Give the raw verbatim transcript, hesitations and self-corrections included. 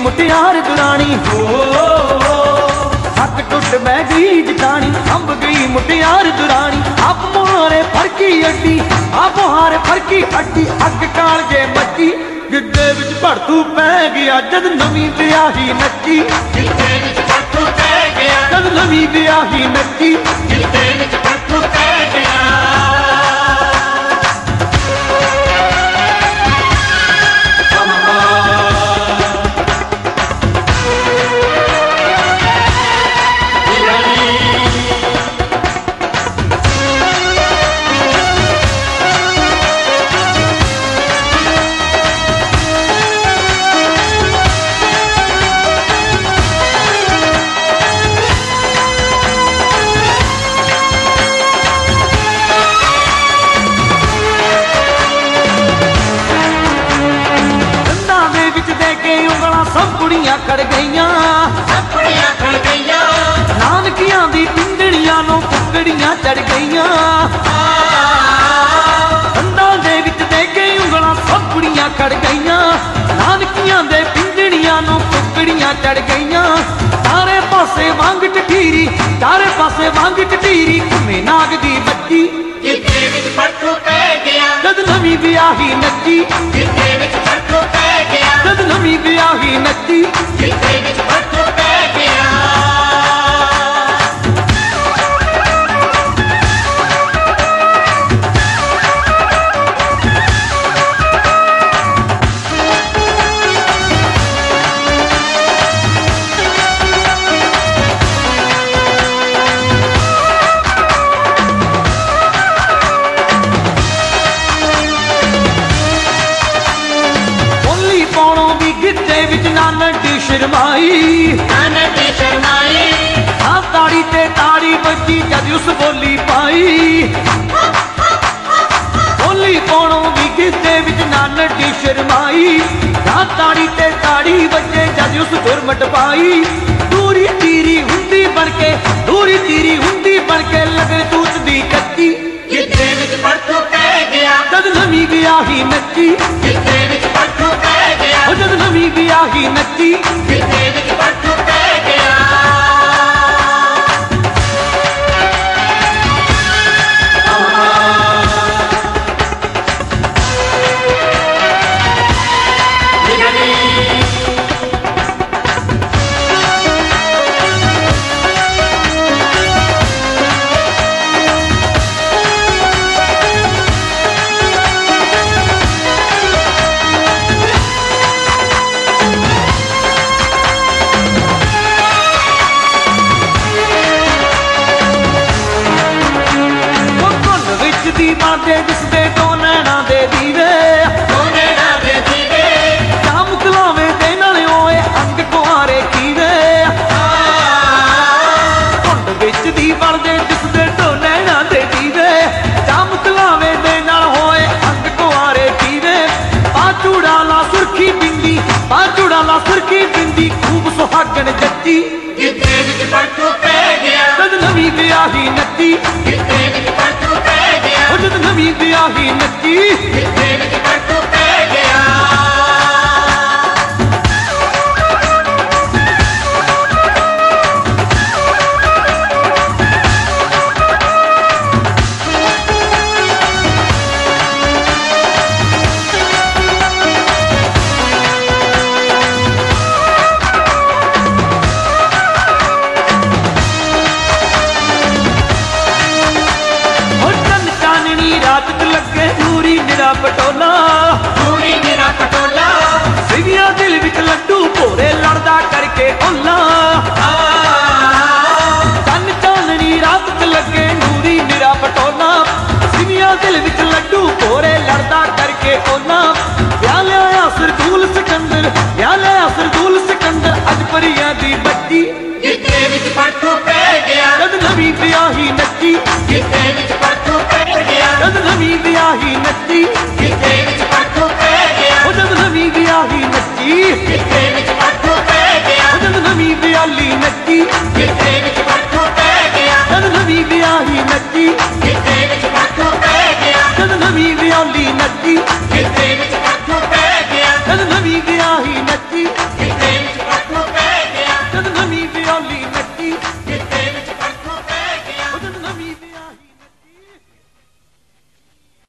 मुटियार दुरानी हो हक टुट बह गई जटानी अंब गई मुटियार दुरानी आप मुहारे फरकी अड्डी आप मुहारे फरकी अड्डी अग कालजे मची गिद्धे विच भड़तू पै गया जद नवीं ब्याही नच्ची गिद्धे विच भड़तू पै गया जद नवीं ब्याही नच्ची गिद्धे विच भड़तू पै गया सब कुड़ियां खड़ गईयां सब कुड़ियां खड़ गईयां नानकियां दी पिंजड़ियां नूं कुकड़ियां चढ़ गईयां दंदां दे विच दे के उंगलां सब कुड़ियां खड़ गईयां नानकियां दे पिंजड़ियां नूं कुकड़ियां चढ़ गईयां सारे पासे वांग टटीरी चारे पासे वांग टटीरी घुमे नाग दी बच्ची गिद्धे विच भड़तू पै गया जद नवीं ब्याही नच्ची गिद्धे विच भड़तू पै गया जद नवीं ब्याही नच्ची गिद्धे विच भड़तू पै गया गिद्धे विच नानकी शर्माई नानकी शर्माई हाँ ताड़ी ते ताड़ी बजी जद उस बोली पाई बोली पाउणों भी गिद्धे विच नानकी शर्माई हाँ ताड़ी ते ताड़ी बजे जद उस गुरमट पाई दूरी तीरी हुंदी बनके दूरी तीरी हुंदी बनके लगे तूत दी कच्ची गिद्धे विच भड़तू पै गया जद नवीं ब्याही नच्ची गिद्धे विच भड़तू पै गया जद नवीं ब्याही नच्ची गिद्धे विच भड़तू पै गया दे दिसदे दो नैना दे दीवे दो नैना दे दीवे जाम कलावे दे नाले ओए अंग कुआरे कीवे धुंद विच दी बनदे दिसदे दो नैना दे दीवे जाम कलावे दे नाल होए अंग कुआरे कीवे पाचूड़ा ला सुरखी बिंदी पाचूड़ा ला सुरखी बिंदी खूब सुहागन जच्ची गिद्धे विच भड़तू पै गया जद नवीं ब्याही नच्ची गिद्धे विच भड़तू पै गया जद नवीं ब्याही नच्ची गिद्धे विच